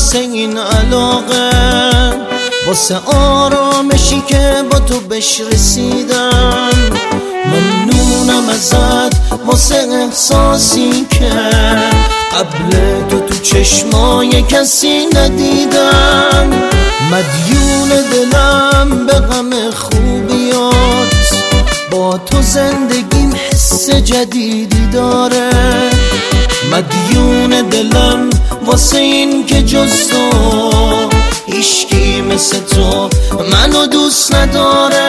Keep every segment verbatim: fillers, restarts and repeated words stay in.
واسه این علاقه، واسه آرامشی که با تو بهش رسیدم. ممنونم ازت واسه احساسی که قبل تو تو چشمای کسی ندیدم. مدیون دلم به غم خوبیات، با تو زندگیم حس جدیدی داره. مدیون دلم واسه این که جز تو هیچکی مثل تو منو دوست نداره.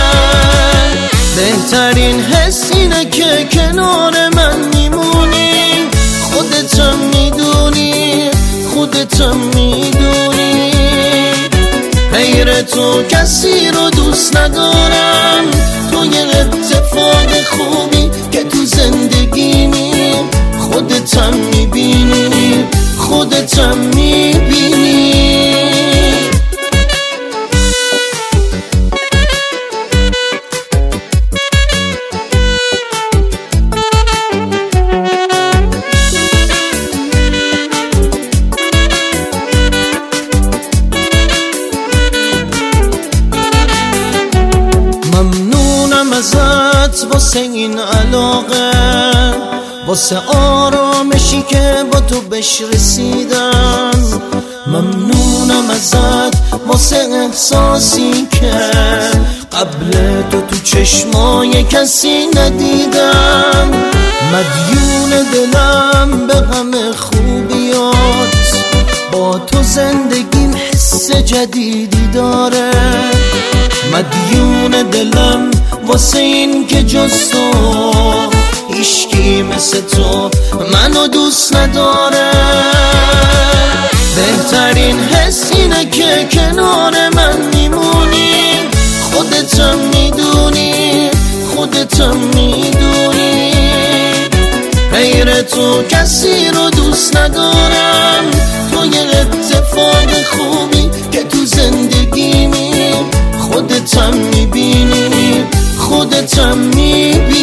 بهترین حس اینه که کنار من میمونی، خودتم میدونی، خودتم میدونی. غیر تو کسی رو دوست ندارم، تو یه اتفاق خوبی که تو زندگیمی. خودتم میبینی، خودتم میبینی. ممنونم ازت واسه این علاقه، واسه آرامشی که با تو بهش رسیدم. ممنونم ازت واسه احساسی که قبل تو تو چشمای کسی ندیدم. مدیون دلم به غم خوبیات، با تو زندگیم حس جدیدی داره. مدیون دلم واسه این که جز تو هیچکی مثل تو منو دوست نداره. بهترین حس اینه که کنار من میمونی، خودتم میدونی، خودتم میدونی. غیر تو کسی رو دوست ندارم، تو یه اتفاق خوبی که تو زندگیمی. خودتم میبینی، خودتم میبینی.